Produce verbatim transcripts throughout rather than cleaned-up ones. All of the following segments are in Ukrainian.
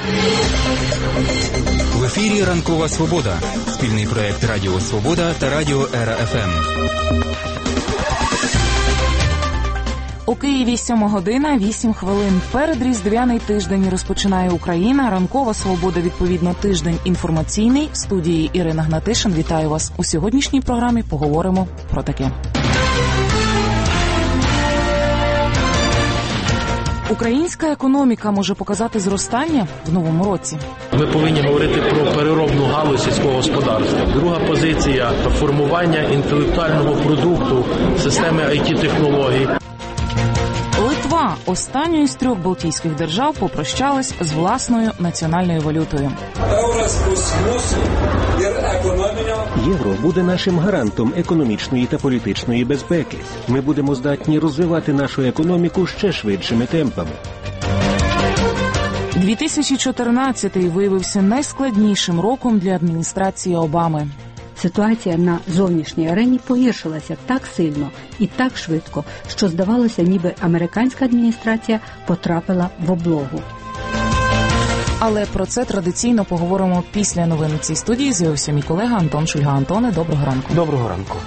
В ефірі «Ранкова Свобода» – спільний проєкт Радіо Свобода та Радіо Ера Еф Ем. У Києві сьома година, вісім хвилин. Передріздвяний тиждень розпочинає Україна. «Ранкова Свобода», відповідно, тиждень інформаційний. В студії Ірина Гнатишин. Вітаю вас. У сьогоднішній програмі поговоримо про таке. Українська економіка може показати зростання в новому році. Ми повинні говорити про переробну галузь сільського господарства. Друга позиція – формування інтелектуального продукту, системи ай ті-технологій. Литва останньою з трьох балтійських держав попрощалась з власною національною валютою. Євро буде нашим гарантом економічної та політичної безпеки. Ми будемо здатні розвивати нашу економіку ще швидшими темпами. дві тисячі чотирнадцятий виявився найскладнішим роком для адміністрації Обами. Ситуація на зовнішній арені погіршилася так сильно і так швидко, що здавалося, ніби американська адміністрація потрапила в облогу. Але про це традиційно поговоримо після новин у цій студії. З'явився мій колега Антон Шульга. Антоне, доброго ранку. Доброго ранку.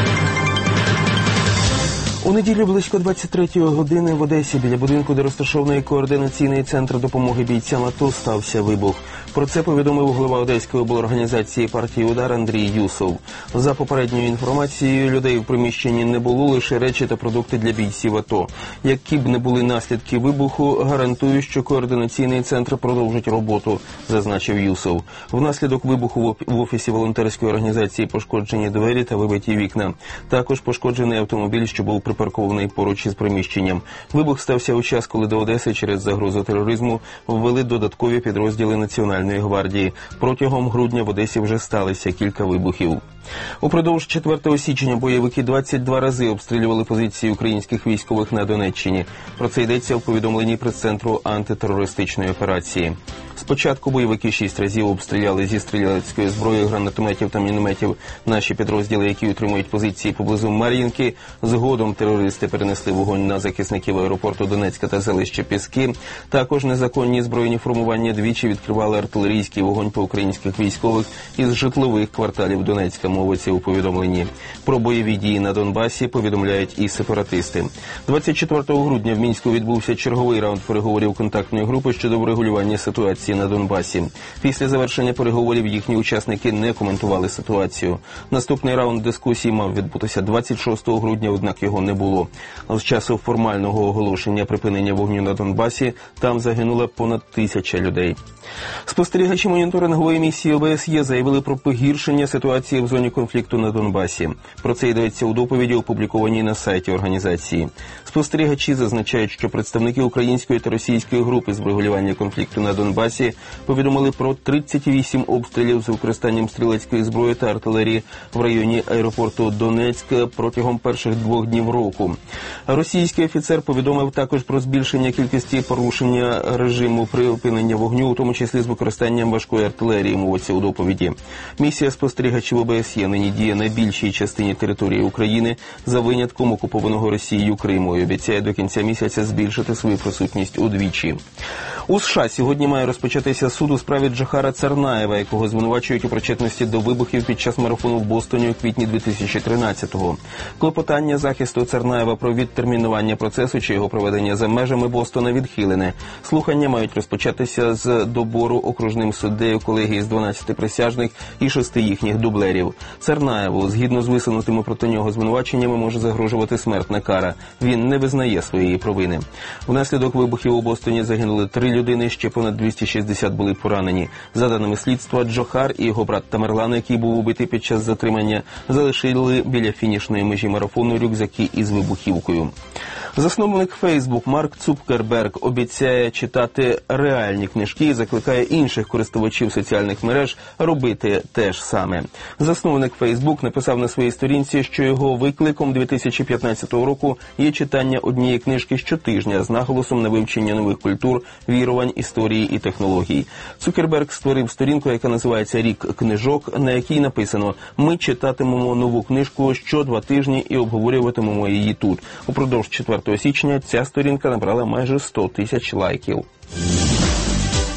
У неділю близько двадцять третьої години в Одесі біля будинку, де розташований координаційний центр допомоги бійцям АТО, стався вибух. Про це повідомив голова Одеської облорганізації партії «Удар» Андрій Юсов. За попередньою інформацією, людей в приміщенні не було, лише речі та продукти для бійців АТО. Які б не були наслідки вибуху, гарантую, що координаційний центр продовжить роботу, зазначив Юсов. Внаслідок вибуху в офісі волонтерської організації пошкоджені двері та вибиті вікна. Також пошкоджений автомобіль, що був припаркований поруч із приміщенням. Вибух стався у час, коли до Одеси через загрозу тероризму ввели додаткові підрозділи Національної гвардії. Протягом грудня в Одесі вже сталося кілька вибухів. Упродовж четвертого січня бойовики двадцять два рази обстрілювали позиції українських військових на Донеччині. Про це йдеться у повідомленні прес-центру антитерористичної операції. Спочатку бойовики шість разів обстріляли зі стрілецької зброї, гранатометів та мінометів наші підрозділи, які утримують позиції поблизу Мар'їнки. Згодом терористи перенесли вогонь на захисників аеропорту Донецька та селища Піски. Також незаконні збройні формування двічі відкривали артилерійський вогонь по українських військових із житлових кварталів Донецька, мовиться у повідомленні. Про бойові дії на Донбасі повідомляють і сепаратисти. двадцять четвертого грудня в Мінську відбувся черговий раунд переговорів контактної групи щодо врегулювання ситуації на Донбасі. Після завершення переговорів їхні учасники не коментували ситуацію. Наступний раунд дискусій мав відбутися двадцять шостого грудня, однак його не було. З часу формального оголошення припинення вогню на Донбасі там загинуло понад тисяча людей. Спостерігачі моніторингової місії О Б С Є заявили про погіршення ситуації в зоні конфлікту на Донбасі. Про це йдеться у доповіді, опублікованій на сайті організації. Спостерігачі зазначають, що представники української та російської групи з врегулювання конфлікту на Донбасі повідомили про тридцять вісім обстрілів з використанням стрілецької зброї та артилерії в районі аеропорту Донецьк протягом перших двох днів року. Російський офіцер повідомив також про збільшення кількості порушення режиму припинення вогню, у тому числі з використанням важкої артилерії, мовиться у доповіді. Місія спостерігачів О Б С Є нині діє на більшій частині території України за винятком окупованого Росією Криму і обіцяє до кінця місяця збільшити свою присутність удвічі. У США сьогодні має розпочатися суд у справі Джохара Царнаєва, якого звинувачують у причетності до вибухів під час марафону в Бостоні у квітні дві тисячі тринадцятого. Клопотання захисту Царнаєва про відтермінування процесу чи його проведення за межами Бостона відхилене. Слухання мають розпочатися з добору окружним суддею колегії з дванадцяти присяжних і шести їхніх дублерів. Царнаєву, згідно з висунутими проти нього звинуваченнями, може загрожувати смертна кара. Він не визнає своєї провини. Внаслідок вибухів у Бостоні загинули три людини, ще понад двісті шістдесят були поранені. За даними слідства, Джохар і його брат Тамерлан, який був убитий під час затримання, залишили біля фінішної межі марафону рюкзаки із вибухівкою. Засновник Фейсбук Марк Цукерберг обіцяє читати реальні книжки і закликає інших користувачів соціальних мереж робити те ж саме. Засновник Фейсбук написав на своїй сторінці, що його викликом дві тисячі п'ятнадцятого року є читання однієї книжки щотижня з наголосом на вивчення нових культур, вірувань, історії і технологій. Цукерберг створив сторінку, яка називається «Рік книжок», на якій написано: «Ми читатимемо нову книжку що два тижні і обговорюватимемо її тут». Упродовж четвертого січня ця сторінка набрала майже сто тисяч лайків.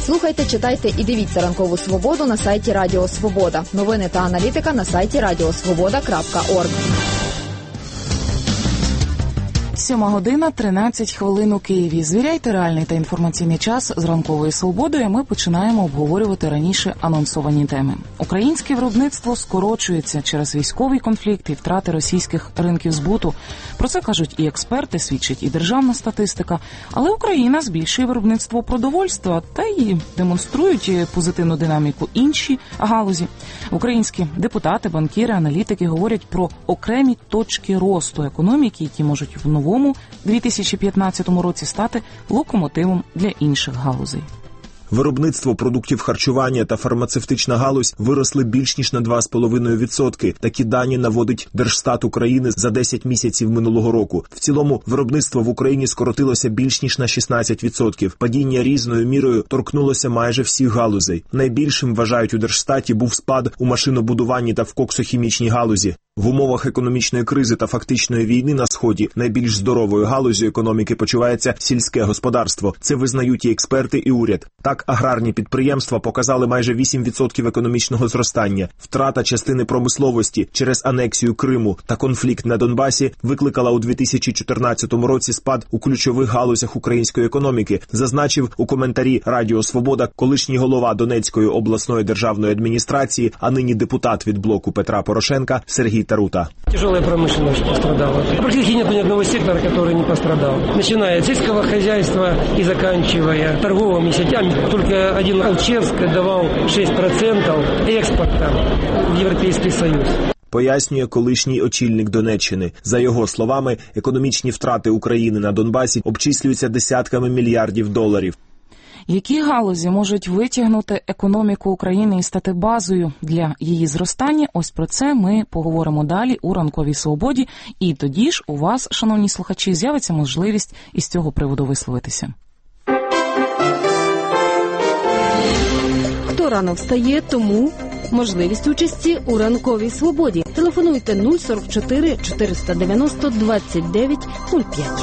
Слухайте, читайте і дивіться «Ранкову свободу» на сайті Радіо Свобода. Новини та аналітика на сайті радіосвобода крапка орг. Сьома година, тринадцять хвилин у Києві. Звіряйте реальний та інформаційний час з «Ранковою свободою». Ми починаємо обговорювати раніше анонсовані теми. Українське виробництво скорочується через військовий конфлікт і втрати російських ринків збуту. Про це кажуть і експерти, свідчить і державна статистика. Але Україна збільшує виробництво продовольства та й демонструють позитивну динаміку інші галузі. Українські депутати, банкіри, аналітики говорять про окремі точки росту економіки, які можуть в новому дві тисячі п'ятнадцятому році стати локомотивом для інших галузей. Виробництво продуктів харчування та фармацевтична галузь виросли більш ніж на два цілих п'ять десятих відсотки. Такі дані наводить Держстат України за десять місяців минулого року. В цілому виробництво в Україні скоротилося більш ніж на шістнадцять відсотків. Падіння різною мірою торкнулося майже всіх галузей. Найбільшим, вважають у Держстаті, був спад у машинобудуванні та в коксохімічній галузі. В умовах економічної кризи та фактичної війни на Сході найбільш здоровою галузю економіки почувається сільське господарство. Це визнають і експерти, і уряд. Так, аграрні підприємства показали майже вісім відсотків економічного зростання. Втрата частини промисловості через анексію Криму та конфлікт на Донбасі викликала у дві тисячі чотирнадцятому році спад у ключових галузях української економіки, зазначив у коментарі Радіо Свобода колишній голова Донецької обласної державної адміністрації, а нині депутат від блоку Петра Порошенка Сергій Тарута. Тяжелая промышленность пострадала. Практически нет ни одного сектора, который не пострадал. Начиная от сельского хозяйства и заканчивая торговыми сетями. Только один Алчевск давал шість відсотків експорта в Європейський Союз. Пояснює колишній очільник Донеччини. За його словами, економічні втрати України на Донбасі обчислюються десятками мільярдів доларів. Які галузі можуть витягнути економіку України і стати базою для її зростання? Ось про це ми поговоримо далі у «Ранковій свободі». І тоді ж у вас, шановні слухачі, з'явиться можливість із цього приводу висловитися. Хто рано встає, тому можливість участі у «Ранковій свободі». Телефонуйте нуль сорок чотири чотириста дев'яносто двадцять дев'ять нуль п'ять.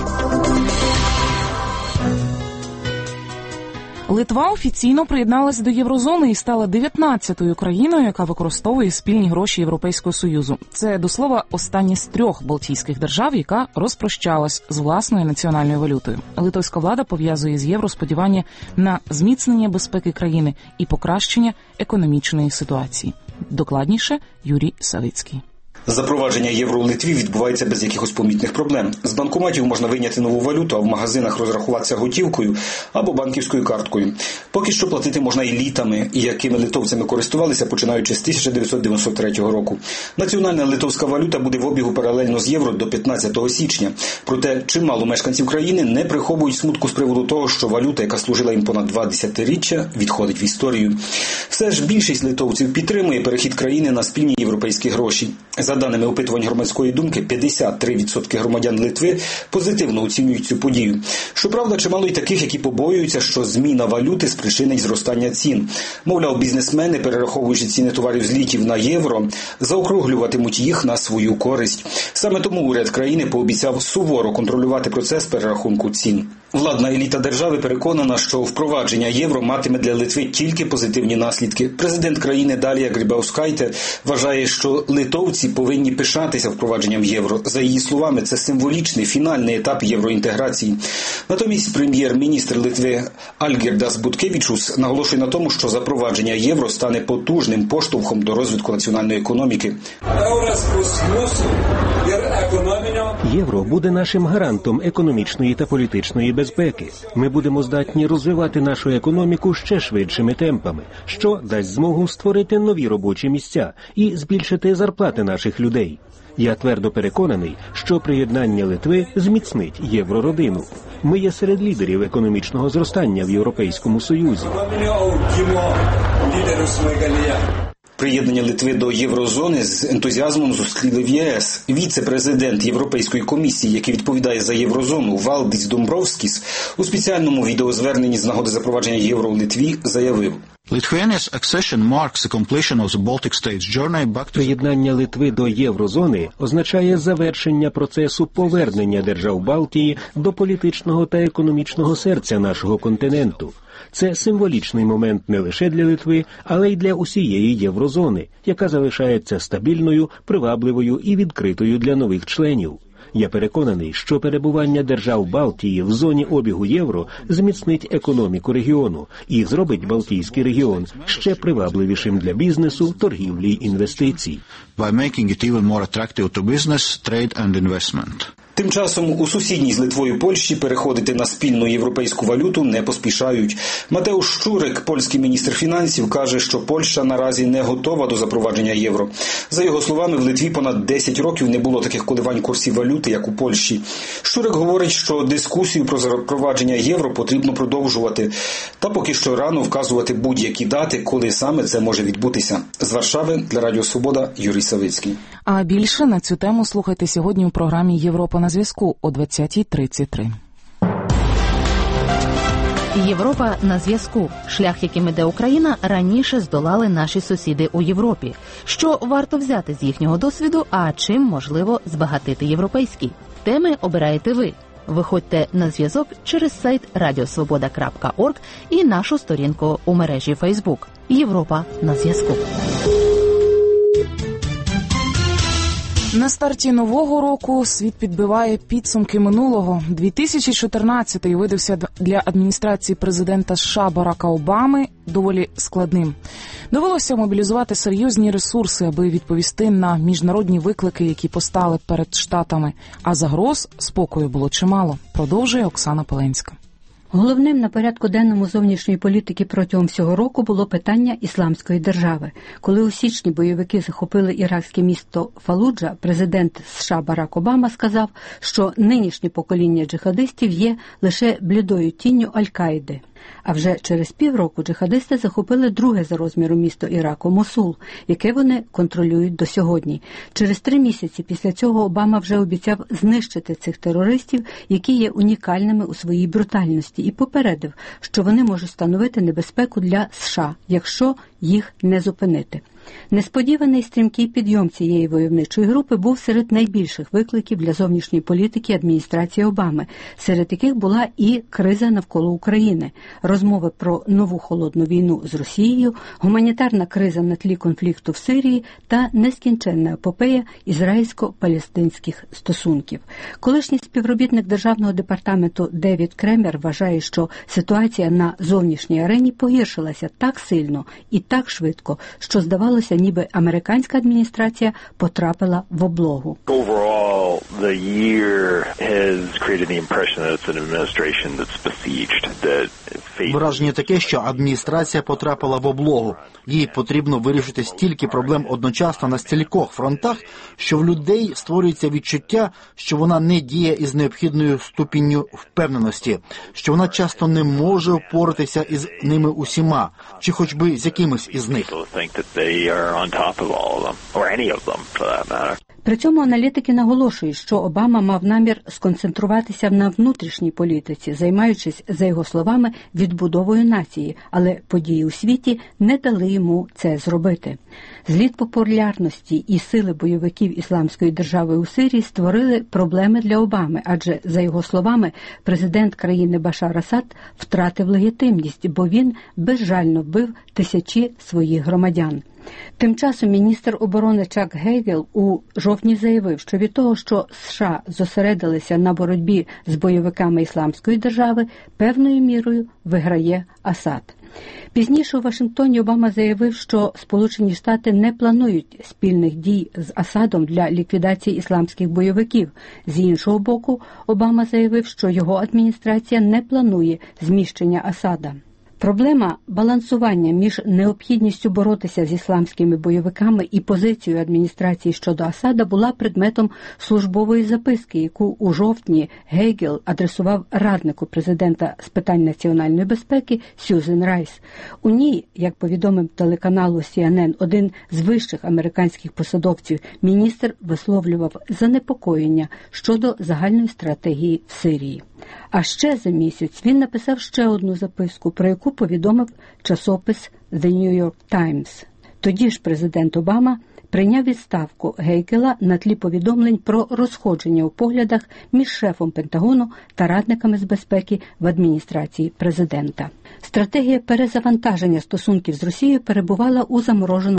Литва офіційно приєдналась до Єврозони і стала дев'ятнадцятою країною, яка використовує спільні гроші Європейського Союзу. Це, до слова, остання з трьох балтійських держав, яка розпрощалась з власною національною валютою. Литовська влада пов'язує з євро сподівання на зміцнення безпеки країни і покращення економічної ситуації. Докладніше Юрій Савицький. Запровадження євро у Литві відбувається без якихось помітних проблем. З банкоматів можна вийняти нову валюту, а в магазинах розрахуватися готівкою або банківською карткою. Поки що платити можна і літами, якими литовцями користувалися, починаючи з тисяча дев'ятсот дев'яносто третього року. Національна литовська валюта буде в обігу паралельно з євро до п'ятнадцятого січня. Проте чимало мешканців країни не приховують смутку з приводу того, що валюта, яка служила їм понад два десятиріччя, відходить в історію. Все ж більшість литовців підтримує перехід країни на спільні європейські гроші. За даними опитувань громадської думки, п'ятдесят три відсотки громадян Литви позитивно оцінюють цю подію. Щоправда, чимало й таких, які побоюються, що зміна валюти спричинить зростання цін. Мовляв, бізнесмени, перераховуючи ціни товарів з літів на євро, заокруглюватимуть їх на свою користь. Саме тому уряд країни пообіцяв суворо контролювати процес перерахунку цін. Владна еліта держави переконана, що впровадження євро матиме для Литви тільки позитивні наслідки. Президент країни Далія Грибаускайте вважає, що литовці повинні пишатися впровадженням євро. За її словами, це символічний фінальний етап євроінтеграції. Натомість прем'єр-міністр Литви Альгірдас Буткевічус наголошує на тому, що запровадження євро стане потужним поштовхом до розвитку національної економіки. Євро буде нашим гарантом економічної та політичної безпеки. Ми будемо здатні розвивати нашу економіку ще швидшими темпами, що дасть змогу створити нові робочі місця і збільшити зарплати наших людей. Я твердо переконаний, що приєднання Литви зміцнить єврородину. Ми є серед лідерів економічного зростання в Європейському Союзі. Приєднання Литви до єврозони з ентузіазмом зустріли в ЄС. Віце-президент Європейської комісії, який відповідає за єврозону, Валдис Домбровскіс, у спеціальному відеозверненні з нагоди запровадження євро у Литві заявив: Приєднання Литви до єврозони означає завершення процесу повернення держав Балтії до політичного та економічного серця нашого континенту. Це символічний момент не лише для Литви, але й для усієї єврозони, яка залишається стабільною, привабливою і відкритою для нових членів. Я переконаний, що перебування держав Балтії в зоні обігу євро зміцнить економіку регіону і зробить Балтійський регіон ще привабливішим для бізнесу, торгівлі й інвестицій. By making it even more attractive to business, trade and investment. Тим часом у сусідній з Литвою Польщі переходити на спільну європейську валюту не поспішають. Матеуш Щурик, польський міністр фінансів, каже, що Польща наразі не готова до запровадження євро. За його словами, в Литві понад десять років не було таких коливань курсів валюти, як у Польщі. Щурик говорить, що дискусію про запровадження євро потрібно продовжувати. Та поки що рано вказувати будь-які дати, коли саме це може відбутися. З Варшави для Радіо Свобода Юрій Савицький. А більше на цю тему слухайте сьогодні у програмі «Європа на зв'язку» о двадцятій тридцять три. Європа на зв'язку. Шлях, яким іде Україна, раніше здолали наші сусіди у Європі. Що варто взяти з їхнього досвіду, а чим можливо збагатити європейський? Теми обираєте ви. Виходьте на зв'язок через сайт радіосвобода крапка орг і нашу сторінку у мережі Фейсбук. Європа на зв'язку. На старті нового року світ підбиває підсумки минулого. дві тисячі чотирнадцятий видався для адміністрації президента США Барака Обами доволі складним. Довелося мобілізувати серйозні ресурси, аби відповісти на міжнародні виклики, які постали перед Штатами. А загроз спокою було чимало. Продовжує Оксана Пеленська. Головним на порядку денному зовнішньої політики протягом всього року було питання Ісламської держави. Коли у січні бойовики захопили іракське місто Фалуджа, президент США Барак Обама сказав, що нинішнє покоління джихадистів є лише блідою тінню Аль-Каїди. А вже через півроку джихадисти захопили друге за розміром місто Іраку – Мосул, яке вони контролюють до сьогодні. Через три місяці після цього Обама вже обіцяв знищити цих терористів, які є унікальними у своїй брутальності, і попередив, що вони можуть становити небезпеку для США, якщо їх не зупинити. Несподіваний стрімкий підйом цієї войовничої групи був серед найбільших викликів для зовнішньої політики адміністрації Обами, серед яких була і криза навколо України, розмови про нову холодну війну з Росією, гуманітарна криза на тлі конфлікту в Сирії та нескінченна епопея ізраїльсько-палестинських стосунків. Колишній співробітник Державного департаменту Девід Кремер вважає, що ситуація на зовнішній арені погіршилася так сильно і так швидко, що здавалося, ніби американська адміністрація потрапила в облогу. Overall, the year has created the impression that it's an administration that's besieged, that Враження таке, що адміністрація потрапила в облогу. Їй потрібно вирішити стільки проблем одночасно на стількох фронтах, що в людей створюється відчуття, що вона не діє із необхідною ступінню впевненості, що вона часто не може впоратися із ними усіма, чи хоч би з якимось із них. При цьому аналітики наголошують, що Обама мав намір сконцентруватися на внутрішній політиці, займаючись, за його словами, відбудовою нації, але події у світі не дали йому це зробити. Зліт популярності і сили бойовиків Ісламської держави у Сирії створили проблеми для Обами, адже, за його словами, президент країни Башар Асад втратив легітимність, бо він безжально вбив тисячі своїх громадян. Тим часом міністр оборони Чак Гейгел у жовтні заявив, що від того, що США зосередилися на боротьбі з бойовиками Ісламської держави, певною мірою виграє Асад. Пізніше у Вашингтоні Обама заявив, що Сполучені Штати не планують спільних дій з Асадом для ліквідації ісламських бойовиків. З іншого боку, Обама заявив, що його адміністрація не планує зміщення Асада. Проблема балансування між необхідністю боротися з ісламськими бойовиками і позицією адміністрації щодо Асада була предметом службової записки, яку у жовтні Гейгел адресував раднику президента з питань національної безпеки Сьюзен Райс. У ній, як повідомив телеканалу Сі Ен Ен, один з вищих американських посадовців, міністр висловлював занепокоєння щодо загальної стратегії в Сирії. А ще за місяць він написав ще одну записку, про яку повідомив часопис The New York Times. Тоді ж президент Обама прийняв відставку Гейгела на тлі повідомлень про розходження у поглядах між шефом Пентагону та радниками з безпеки в адміністрації президента. Стратегія перезавантаження стосунків з Росією перебувала у замороженому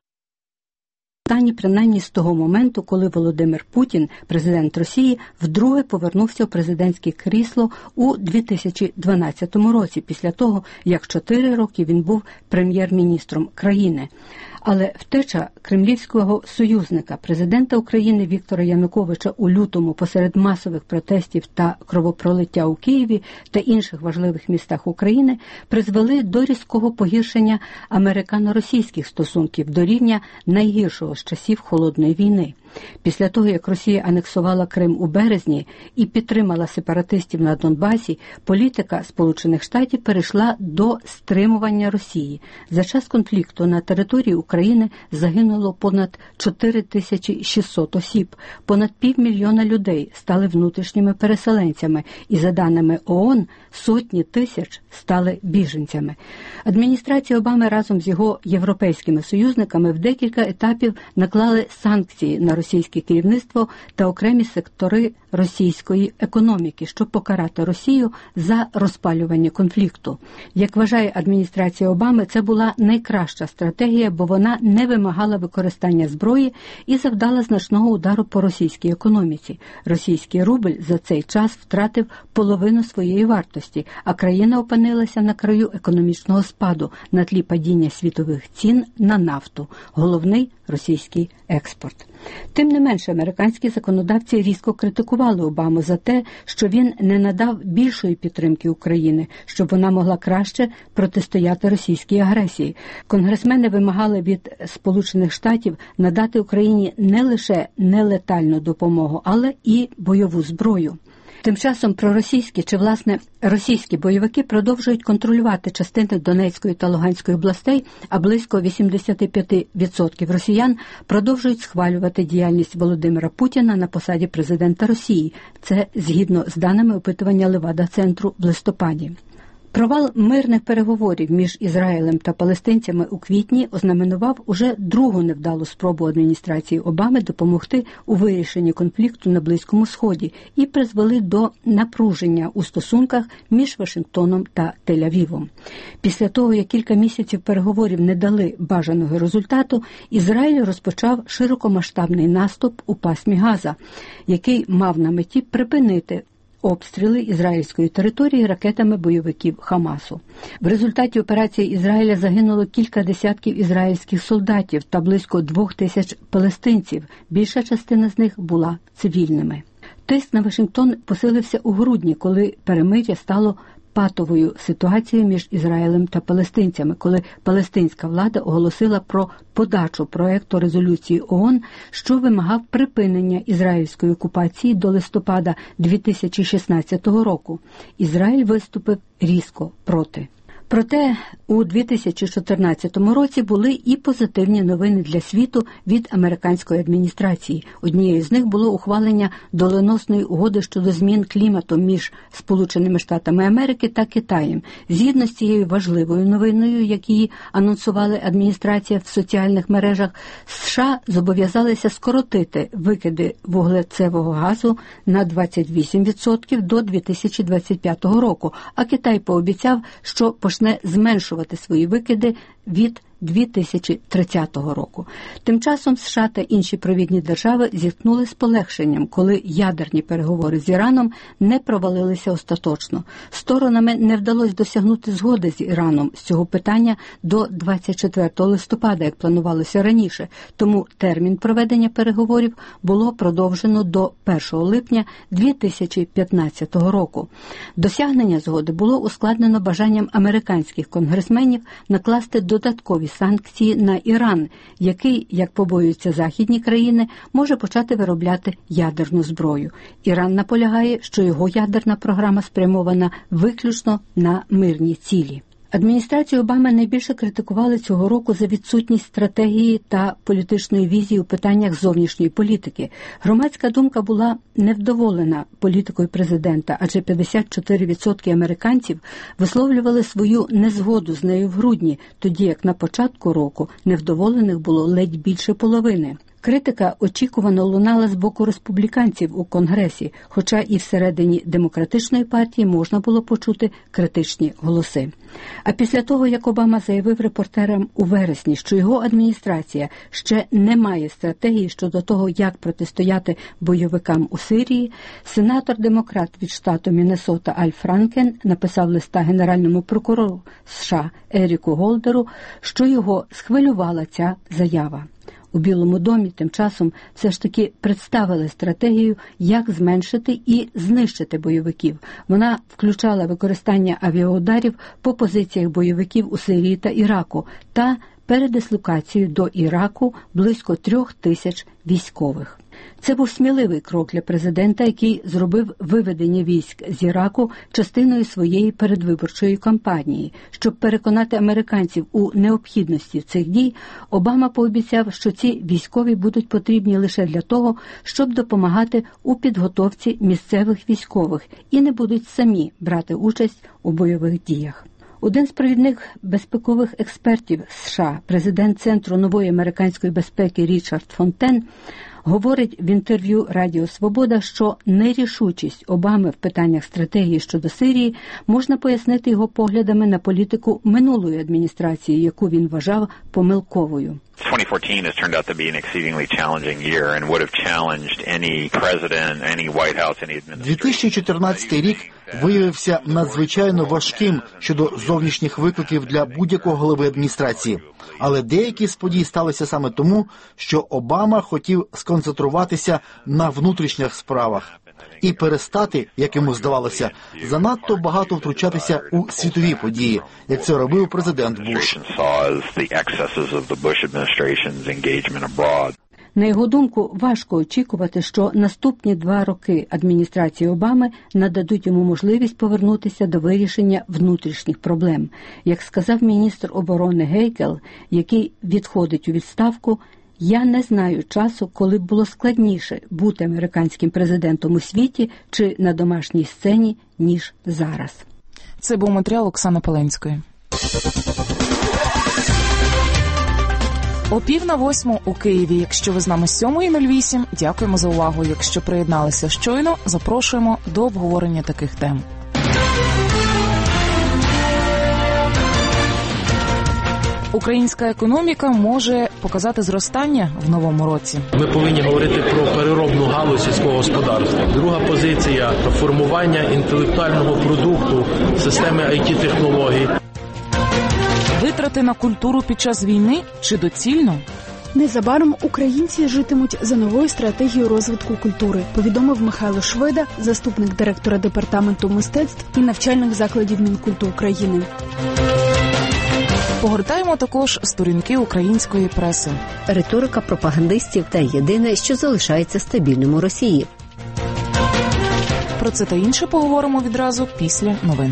стані принаймні з того моменту, коли Володимир Путін, президент Росії, вдруге повернувся у президентське крісло у дві тисячі дванадцятому році, після того, як чотири роки він був прем'єр-міністром країни. Але втеча кремлівського союзника, президента України Віктора Януковича у лютому посеред масових протестів та кровопролиття у Києві та інших важливих містах України призвели до різкого погіршення американо-російських стосунків до рівня найгіршого з часів Холодної війни. Після того, як Росія анексувала Крим у березні і підтримала сепаратистів на Донбасі, політика Сполучених Штатів перейшла до стримування Росії. За час конфлікту на території України загинуло понад чотири тисячі шістсот осіб, понад півмільйона людей стали внутрішніми переселенцями і, за даними ООН, сотні тисяч стали біженцями. Адміністрація Обами разом з його європейськими союзниками в декілька етапів наклали санкції на російське керівництво та окремі сектори російської економіки, щоб покарати Росію за розпалювання конфлікту. Як вважає адміністрація Обами, це була найкраща стратегія, бо вона не вимагала використання зброї і завдала значного удару по російській економіці. Російський рубль за цей час втратив половину своєї вартості, а країна опинилася на краю економічного спаду на тлі падіння світових цін на нафту, головний російський експорт. Тим не менше, американські законодавці різко критикували Обаму за те, що він не надав більшої підтримки України, щоб вона могла краще протистояти російській агресії. Конгресмени вимагали від Сполучених Штатів надати Україні не лише нелетальну допомогу, але і бойову зброю. Тим часом проросійські чи, власне, російські бойовики продовжують контролювати частини Донецької та Луганської областей, а близько вісімдесят п'ять відсотків росіян продовжують схвалювати діяльність Володимира Путіна на посаді президента Росії. Це згідно з даними опитування Левада-центру в листопаді. Провал мирних переговорів між Ізраїлем та палестинцями у квітні ознаменував уже другу невдалу спробу адміністрації Обами допомогти у вирішенні конфлікту на Близькому Сході і призвели до напруження у стосунках між Вашингтоном та Тель-Авівом. Після того, як кілька місяців переговорів не дали бажаного результату, Ізраїль розпочав широкомасштабний наступ у пасмі Газа, який мав на меті припинити обстріли ізраїльської території ракетами бойовиків Хамасу. В результаті операції Ізраїля загинуло кілька десятків ізраїльських солдатів та близько двох тисяч палестинців. Більша частина з них була цивільними. Тиск на Вашингтон посилився у грудні, коли перемир'я стало патовою ситуацією між Ізраїлем та палестинцями, коли палестинська влада оголосила про подачу проекту резолюції ООН, що вимагав припинення ізраїльської окупації до листопада дві тисячі шістнадцятого року. Ізраїль виступив різко проти. Проте у дві тисячі чотирнадцятому році були і позитивні новини для світу від американської адміністрації. Однією з них було ухвалення доленосної угоди щодо змін клімату між Сполученими Штатами Америки та Китаєм. Згідно з цією важливою новиною, як її анонсували адміністрація в соціальних мережах, США зобов'язалися скоротити викиди вуглецевого газу на двадцять вісім відсотків до дві тисячі двадцять п'ятого року, а Китай пообіцяв, що почне зменшувати свої викиди від дві тисячі тридцятого року. Тим часом США та інші провідні держави зіткнули з полегшенням, коли ядерні переговори з Іраном не провалилися остаточно. Сторонами не вдалося досягнути згоди з Іраном з цього питання до двадцять четвертого листопада, як планувалося раніше, тому термін проведення переговорів було продовжено до першого липня дві тисячі п'ятнадцятого року. Досягнення згоди було ускладнено бажанням американських конгресменів накласти додаткові санкції на Іран, який, як побоюються західні країни, може почати виробляти ядерну зброю. Іран наполягає, що його ядерна програма спрямована виключно на мирні цілі. Адміністрацію Обами найбільше критикували цього року за відсутність стратегії та політичної візії у питаннях зовнішньої політики. Громадська думка була невдоволена політикою президента, адже п'ятдесят чотири відсотки американців висловлювали свою незгоду з нею в грудні, тоді як на початку року невдоволених було ледь більше половини. Критика очікувано лунала з боку республіканців у Конгресі, хоча і всередині Демократичної партії можна було почути критичні голоси. А після того, як Обама заявив репортерам у вересні, що його адміністрація ще не має стратегії щодо того, як протистояти бойовикам у Сирії, сенатор-демократ від штату Міннесота Аль Франкен написав листа генеральному прокурору США Еріку Голдеру, що його схвилювала ця заява. У Білому домі тим часом все ж таки представили стратегію, як зменшити і знищити бойовиків. Вона включала використання авіаударів по позиціях бойовиків у Сирії та Іраку та передислокацію до Іраку близько трьох тисяч військових. Це був сміливий крок для президента, який зробив виведення військ з Іраку частиною своєї передвиборчої кампанії. Щоб переконати американців у необхідності цих дій, Обама пообіцяв, що ці військові будуть потрібні лише для того, щоб допомагати у підготовці місцевих військових і не будуть самі брати участь у бойових діях. Один з провідних безпекових експертів США, президент Центру нової американської безпеки Річард Фонтен, говорить в інтерв'ю Радіо Свобода, що нерішучість Обами в питаннях стратегії щодо Сирії можна пояснити його поглядами на політику минулої адміністрації, яку він вважав помилковою. twenty fourteen has turned out to be an exceedingly challenging year and would have challenged any president, any White House, any administration. дві тисячі чотирнадцятий рік виявився надзвичайно важким щодо зовнішніх викликів для будь-якого голови адміністрації. Але деякі з подій сталися саме тому, що Обама хотів сконцентруватися на внутрішніх справах і перестати, як йому здавалося, занадто багато втручатися у світові події, як це робив президент Буш. На його думку, важко очікувати, що наступні два роки адміністрації Обами нададуть йому можливість повернутися до вирішення внутрішніх проблем. Як сказав міністр оборони Гейгел, який відходить у відставку, «Я не знаю часу, коли б було складніше бути американським президентом у світі чи на домашній сцені, ніж зараз». Це був матеріал Оксани Паленської. О пів на восьму у Києві. Якщо ви з нами з сьомої нуль вісім, дякуємо за увагу. Якщо приєдналися щойно, запрошуємо до обговорення таких тем. Українська економіка може показати зростання в новому році. Ми повинні говорити про переробну галузь сільського господарства. Друга позиція – формування інтелектуального продукту, системи ай ті-технологій. Витрати на культуру під час війни чи доцільно? Незабаром українці житимуть за новою стратегією розвитку культури, повідомив Михайло Шведа, заступник директора департаменту мистецтв і навчальних закладів Мінкульту України. Погортаємо також сторінки української преси. Риторика пропагандистів та єдине, що залишається стабільним у Росії. Про це та інше поговоримо відразу після новин.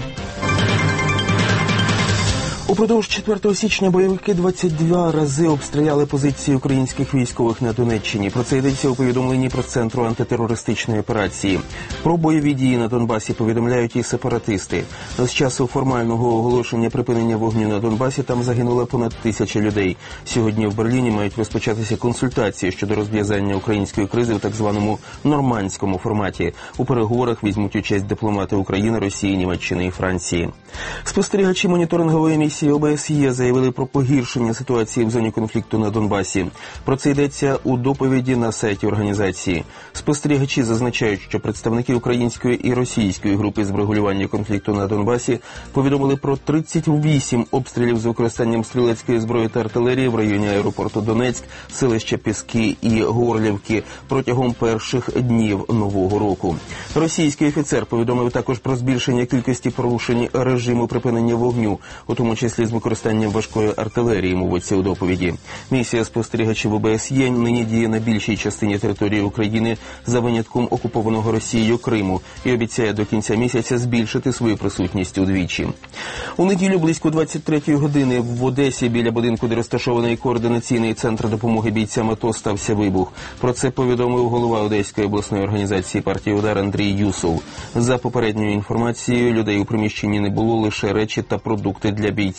Упродовж четвертого січня бойовики двадцять два рази обстріляли позиції українських військових на Донеччині. Про це йдеться у повідомленні про Центру антитерористичної операції. Про бойові дії на Донбасі повідомляють і сепаратисти. З часу формального оголошення припинення вогню на Донбасі там загинуло понад тисяча людей. Сьогодні в Берліні мають розпочатися консультації щодо розв'язання української кризи в так званому нормандському форматі. У переговорах візьмуть участь дипломати України, Росії, Німеччини і Франції. Спостерігачі моніторингової місії о бе ес є заявили про погіршення ситуації в зоні конфлікту на Донбасі. Про це йдеться у доповіді на сайті організації. Спостерігачі зазначають, що представники української і російської групи з врегулювання конфлікту на Донбасі повідомили про тридцять вісім обстрілів з використанням стрілецької зброї та артилерії в районі аеропорту Донецьк, селища Піски і Горлівки протягом перших днів Нового року. Російський офіцер повідомив також про збільшення кількості порушень режиму припинення вогню, у тому числі з використанням важкої артилерії, мовиться у доповіді. Місія спостерігачів о бе ес є нині діє на більшій частині території України за винятком окупованого Росією Криму і обіцяє до кінця місяця збільшити свою присутність удвічі. У неділю близько двадцять третьої години в Одесі біля будинку, де розташований координаційний центр допомоги бійцям АТО, стався вибух. Про це повідомив голова Одеської обласної організації партії «Удар» Андрій Юсов. За попередньою інформацією, людей у приміщенні не було, лише речі та продукти для бійців.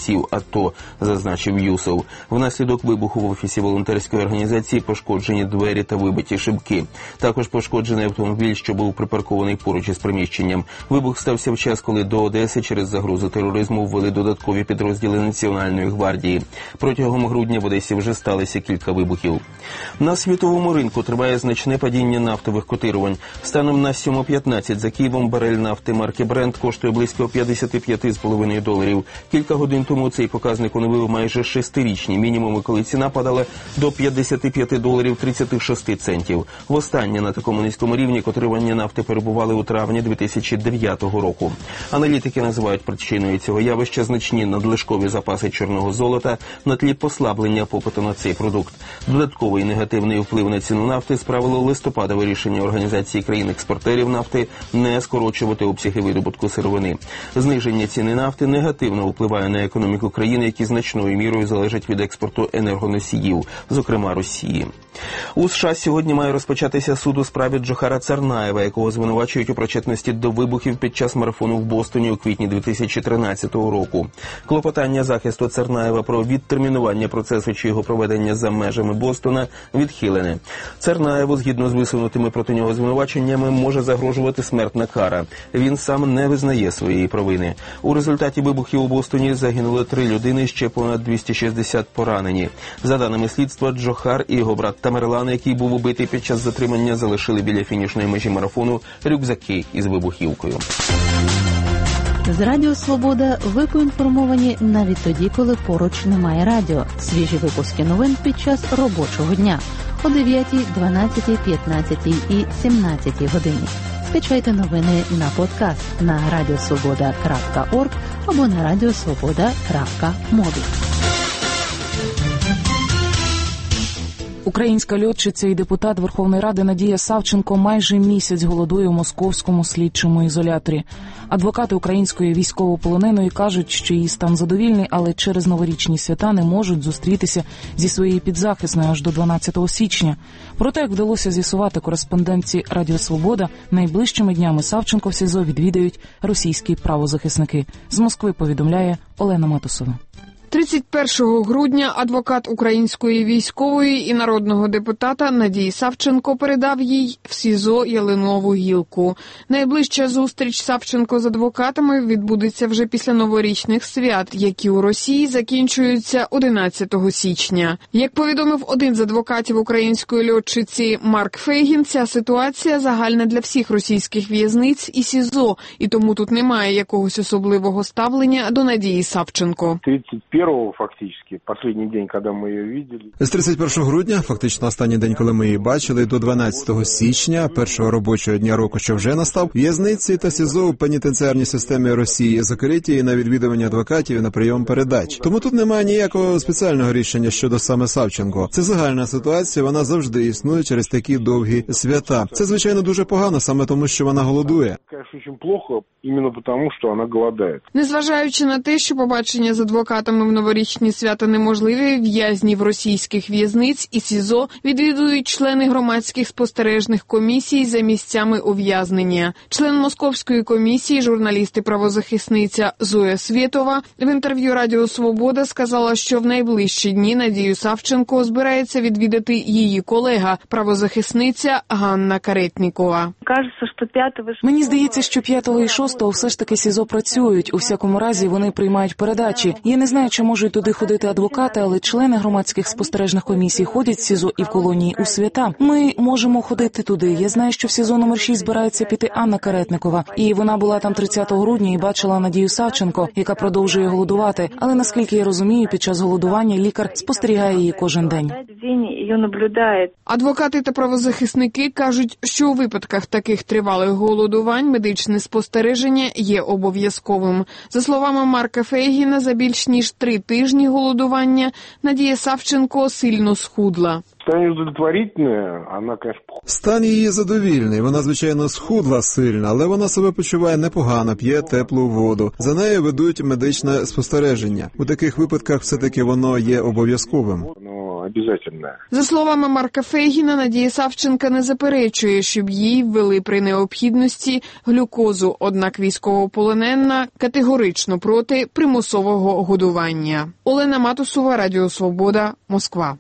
бійців АТО, зазначив Юсов. Внаслідок вибуху в офісі волонтерської організації пошкоджені двері та вибиті шибки. Також пошкоджений автомобіль, що був припаркований поруч із приміщенням. Вибух стався в час, коли до Одеси через загрозу тероризму ввели додаткові підрозділи Національної гвардії. Протягом грудня в Одесі вже сталося кілька вибухів. На світовому ринку триває значне падіння нафтових котирувань. Станом на сьома п'ятнадцять за Києвом барель нафти марки Brent коштує близько п'ятдесят п'ять цілих п'ять десятих доларів. Кілька годин тому цей показник оновив майже шестирічні мінімуми, коли ціна падала до п'ятдесят п'ять доларів тридцять шість центів. Востаннє на такому низькому рівні котирування нафти перебували у травні дві тисячі дев'ятого року. Аналітики називають причиною цього явища значні надлишкові запаси чорного золота на тлі послаблення попиту на цей продукт. Додатковий негативний вплив на ціну нафти справило листопадове рішення Організації країн-експортерів нафти не скорочувати обсяги видобутку сировини. Зниження ціни нафти негативно впливає на економіку країн, які значною мірою залежать від експорту енергоносіїв, зокрема Росії. У США сьогодні має розпочатися суд у справі Джохара Царнаєва, якого звинувачують у причетності до вибухів під час марафону в Бостоні у квітні дві тисячі тринадцятого року. Клопотання захисту Царнаєва про відтермінування процесу чи його проведення за межами Бостона відхилене. Царнаєву, згідно з висунутими проти нього звинуваченнями, може загрожувати смертна кара. Він сам не визнає своєї провини. У результаті вибухів у Бостоні загинули три людини, ще понад двісті шістдесят поранені. За даними слідства, Джохар і його брат Тамерлан, який був убитий під час затримання, залишили біля фінішної межі марафону рюкзаки із вибухівкою. З Радіо Свобода ви поінформовані навіть тоді, коли поруч немає радіо. Свіжі випуски новин під час робочого дня о дев'ятій, дванадцятій, п'ятнадцятій і сімнадцятій годині. Скачайте новини на подкаст на радіосвобода крапка орг або на радіосвобода крапка мобі. Українська льотчиця і депутат Верховної Ради Надія Савченко майже місяць голодує у московському слідчому ізоляторі. Адвокати української військовополоненої кажуть, що її стан задовільний, але через новорічні свята не можуть зустрітися зі своєю підзахисною аж до дванадцятого січня. Проте, як вдалося з'ясувати кореспондентці Радіо Свобода, найближчими днями Савченко в СІЗО відвідають російські правозахисники. З Москви повідомляє Олена Матусова. тридцять першого грудня адвокат української військової і народного депутата Надії Савченко передав їй в СІЗО Ялинову гілку. Найближча зустріч Савченко з адвокатами відбудеться вже після новорічних свят, які у Росії закінчуються одинадцятого січня. Як повідомив один з адвокатів української льотчиці Марк Фейгін, ця ситуація загальна для всіх російських в'язниць і СІЗО, і тому тут немає якогось особливого ставлення до Надії Савченко. Фактично, останній день, коли ми її бачили. З тридцять першого грудня, фактично останній день, коли ми її бачили, до дванадцятого січня, першого робочого дня року, що вже настав, в'язниці та СІЗО у пенітенціарній системі Росії закриті на відвідування адвокатів і на прийом передач. Тому тут немає ніякого спеціального рішення щодо саме Савченко. Це загальна ситуація, вона завжди існує через такі довгі свята. Це, звичайно, дуже погано, саме тому, що вона голодує. Звісно, дуже плохо, іменно тому, що вона голодає. Незважаючи на те, що побачення з адвокатами в новорічні свята неможливі, в'язнів російських в'язниць і СІЗО відвідують члени громадських спостережних комісій за місцями ув'язнення. Член Московської комісії, журналіст і правозахисниця Зоя Свєтова в інтерв'ю Радіо Свобода сказала, що в найближчі дні Надію Савченко збирається відвідати її колега, правозахисниця Ганна Каретнікова. Мені здається, що п'ятого і шостого все ж таки СІЗО працюють. У всякому разі, вони приймають передачі. Я не знаю, чи можуть туди ходити адвокати, але члени громадських спостережних комісій ходять в СІЗО і в колонії у свята. Ми можемо ходити туди. Я знаю, що в СІЗО номер шість збирається піти Анна Каретникова. І вона була там тридцятого грудня і бачила Надію Савченко, яка продовжує голодувати. Але, наскільки я розумію, під час голодування лікар спостерігає її кожен день. Адвокати та правозахисники кажуть, що у випадках таких тривалих голодувань медичне спостереження є обов'язковим. За словами Марка Фейгіна, за більш ніж три тижні голодування Надія Савченко сильно схудла. Стан її задовільний. Вона, звичайно, схудла сильно, але вона себе почуває непогано, п'є теплу воду. За нею ведуть медичне спостереження. У таких випадках все-таки воно є обов'язковим. обязательная. За словами Марка Фейгіна, Надія Савченка не заперечує, щоб їй ввели при необхідності глюкозу, однак військовополонена категорично проти примусового годування. Олена Матусова, Радіо Свобода, Москва.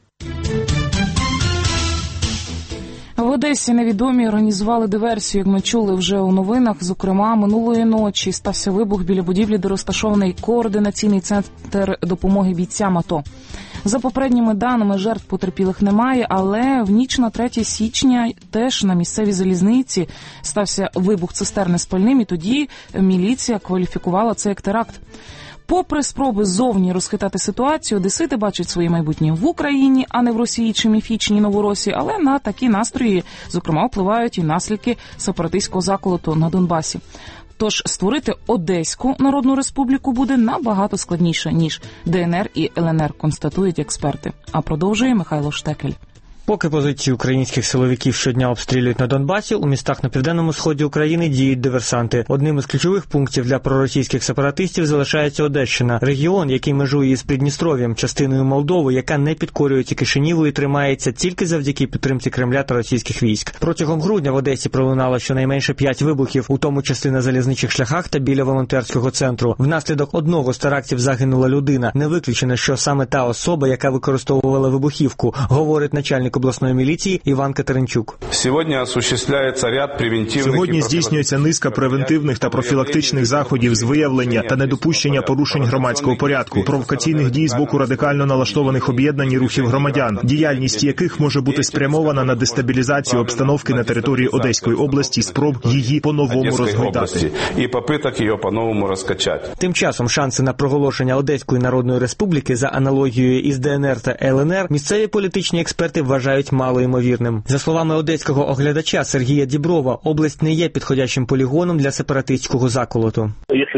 В Одесі невідомі організували диверсію, як ми чули вже у новинах. Зокрема, минулої ночі стався вибух біля будівлі, де розташований координаційний центр допомоги бійцям АТО. За попередніми даними, жертв потерпілих немає, але в ніч на третє січня теж на місцевій залізниці стався вибух цистерни з пальним, і тоді міліція кваліфікувала це як теракт. Попри спроби ззовні розхитати ситуацію, одесити бачать своє майбутнє в Україні, а не в Росії чи міфічній Новоросі, але на такі настрої, зокрема, впливають і наслідки сепаратистського заколоту на Донбасі. Тож створити Одеську Народну Республіку буде набагато складніше, ніж ДНР і ЛНР, констатують експерти. А продовжує Михайло Штекель. Поки позиції українських силовиків щодня обстрілюють на Донбасі, у містах на південному сході України діють диверсанти. Одним із ключових пунктів для проросійських сепаратистів залишається Одещина. Регіон, який межує із Придністров'ям, частиною Молдови, яка не підкорюється Кишиніву і тримається тільки завдяки підтримці Кремля та російських військ. Протягом грудня в Одесі пролунало щонайменше п'ять вибухів, у тому частини на залізничних шляхах та біля волонтерського центру. Внаслідок одного з терактів загинула людина. Не виключено, що саме та особа, яка використовувала вибухівку, говорить начальник обласної міліції Іван Катеринчук. Сьогодні осуществляється ряд превентивних Сьогодні здійснюється низка превентивних та профілактичних заходів з виявлення та недопущення порушень громадського порядку, провокаційних дій з боку радикально налаштованих об'єднань і рухів громадян, діяльність яких може бути спрямована на дестабілізацію обстановки на території Одеської області, спроб її по-новому розгойдати. І попиток її по-новому розкачати. Тим часом шанси на проголошення Одеської Народної Республіки за аналогією із ДНР та ЛНР місцеві політичні експерти вважають малоймовірним. За словами одеського оглядача Сергія Діброва, область не є підходящим полігоном для сепаратистського заколоту.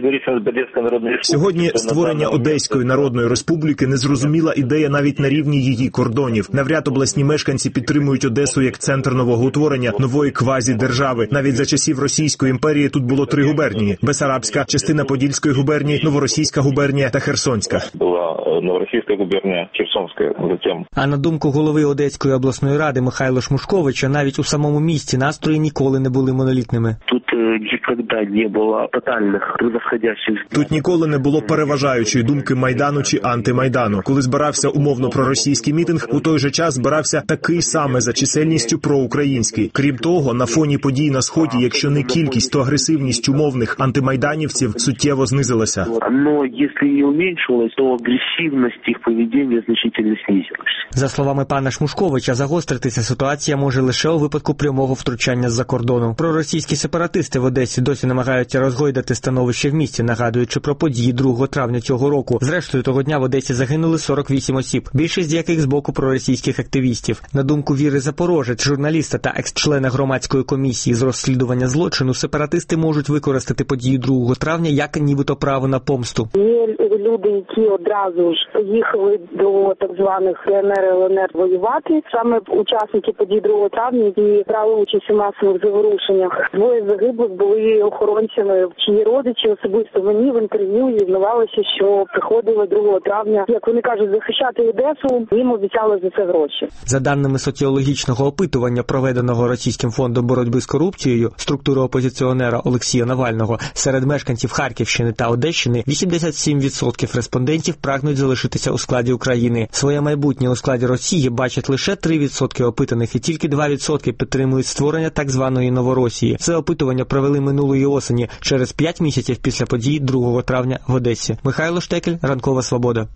Сьогодні створення Одеської Народної Республіки незрозуміла ідея навіть на рівні її кордонів. Навряд обласні мешканці підтримують Одесу як центр нового утворення, нової квазі-держави. Навіть за часів Російської імперії тут було три губернії: Бесарабська, частина Подільської губернії, Новоросійська губернія та Херсонська. Була Новоросійська губернія, Херсонська, затем. А на думку голови Одеської обласної ради Михайла Шмушковича, навіть у самому місті настрої ніколи не були монолітними. Тут ніколи не було тотальних превосходящих. Тут ніколи не було переважаючої думки Майдану чи антимайдану. Коли збирався умовно проросійський мітинг, у той же час збирався такий саме за чисельністю проукраїнський. Крім того, на фоні подій на Сході, якщо не кількість, то агресивність умовних антимайданівців суттєво знизилася. Но якщо і уменьшилась, то агресивність їх поведіння значительно знизилась. За словами пана Шмушковича, загостритися ситуація може лише у випадку прямого втручання з-за кордону. Проросійські сепаратисти в Одесі досі намагаються розгойдати становище в місті, нагадуючи про події другого травня цього року. Зрештою, того дня в Одесі загинули сорок вісім осіб, більшість з яких з боку проросійських активістів. На думку Віри Запорожець, журналіста та екс-члена громадської комісії з розслідування злочину, сепаратисти можуть використати події другого травня як нібито право на помсту. Є люди, які одразу ж поїхали до так званих ДНР і ЛНР воювати. Саме учасники подій другого травня, які брали участь у масових заворушеннях. Двоє загиблих були охоронцями, чиї родичі особисто мені в інтерв'ю зізнавалися, що приходили другого травня, як вони кажуть, захищати Одесу, їм обіцяли за це гроші. За даними соціологічного опитування, проведеного Російським фондом боротьби з корупцією, структури опозиціонера Олексія Навального, серед мешканців Харківщини та Одещини вісімдесят сім відсотків респондентів прагнуть залишитися у складі України. Своє майбутнє у складі Росії бачать лише три відсотки опитаних, і тільки два відсотки підтримують створення так званої Новоросії. Це опитування провели минулої осені, через п'ять місяців після подій другого травня в Одесі. Михайло Штекель, Ранкова Свобода.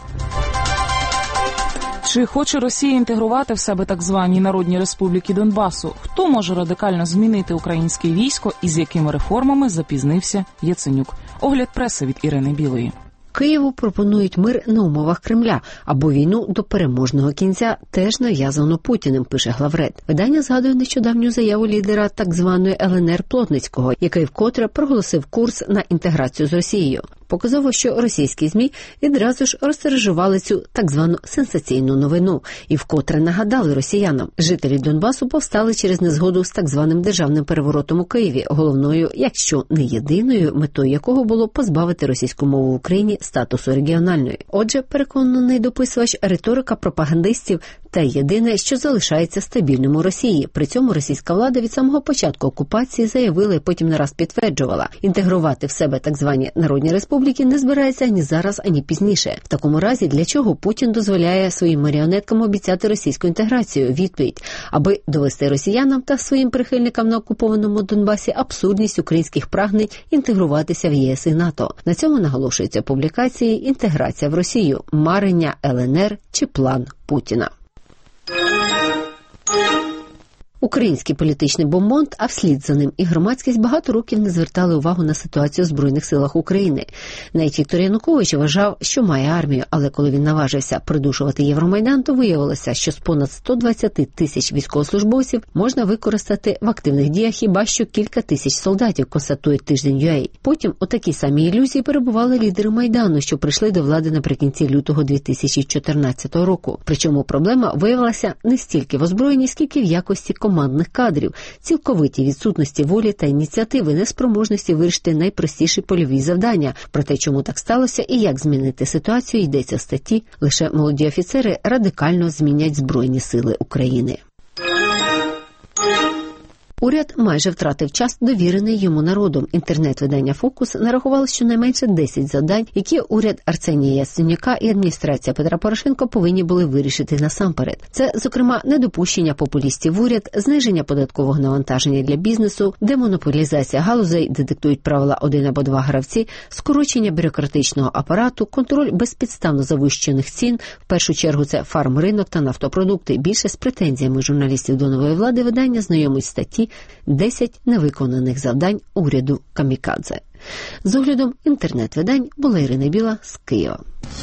Чи хоче Росія інтегрувати в себе так звані Народні Республіки Донбасу? Хто може радикально змінити українське військо і з якими реформами запізнився Яценюк? Огляд преси від Ірини Білої. Києву пропонують мир на умовах Кремля або війну до переможного кінця, теж нав'язану Путіним, пише Главред. Видання згадує нещодавню заяву лідера так званої ЛНР Плотницького, який вкотре проголосив курс на інтеграцію з Росією. Показово, що російські ЗМІ відразу ж розтиражували цю так звану сенсаційну новину і вкотре нагадали росіянам. Жителі Донбасу повстали через незгоду з так званим державним переворотом у Києві, головною, якщо не єдиною, метою якого було позбавити російську мову в Україні статусу регіональної. Отже, переконаний дописувач, риторика пропагандистів та єдине, що залишається стабільним у Росії. При цьому російська влада від самого початку окупації заявила і потім не раз підтверджувала, інтегрувати в себе так звані народні республіки не збирається ані зараз, ані пізніше. В такому разі, для чого Путін дозволяє своїм маріонеткам обіцяти російську інтеграцію? Відповідь – аби довести росіянам та своїм прихильникам на окупованому Донбасі абсурдність українських прагнень інтегруватися в ЄС і НАТО. На цьому наголошується публікації «Інтеграція в Росію. Марення ел ен ер чи план Путіна». Український політичний бомонд, а вслід за ним і громадськість багато років не звертали увагу на ситуацію в Збройних силах України. Навіть Віктор Янукович вважав, що має армію, але коли він наважився придушувати Євромайдан, то виявилося, що з понад сто двадцять тисяч військовослужбовців можна використати в активних діях хіба що кілька тисяч солдатів, констатує Тиждень.ua. Потім у такій самій ілюзії перебували лідери Майдану, що прийшли до влади наприкінці лютого дві тисячі чотирнадцятого року. Причому проблема виявилася не стільки в озброєнні, скільки в якості командних кадрів, цілковитій відсутності волі та ініціативи, неспроможності вирішити найпростіші польові завдання. Про те, чому так сталося і як змінити ситуацію, йдеться в статті «Лише молоді офіцери радикально змінять Збройні сили України». Уряд майже втратив час, довірений йому народом. Інтернет-видання «Фокус» нарахувало щонайменше десять завдань, які уряд Арсенія Яценюка і адміністрація Петра Порошенка повинні були вирішити насамперед. Це, зокрема, недопущення популістів в уряд, зниження податкового навантаження для бізнесу, демонополізація галузей, де диктують правила один або два гравці, скорочення бюрократичного апарату, контроль безпідставно завищених цін, в першу чергу це фармринок та нафтопродукти. Більше з претензіями журналістів до нової влади видання знайомить статті «десять невиконаних завдань уряду Камікадзе». З оглядом інтернет-видань була Ірина Біла з Києва.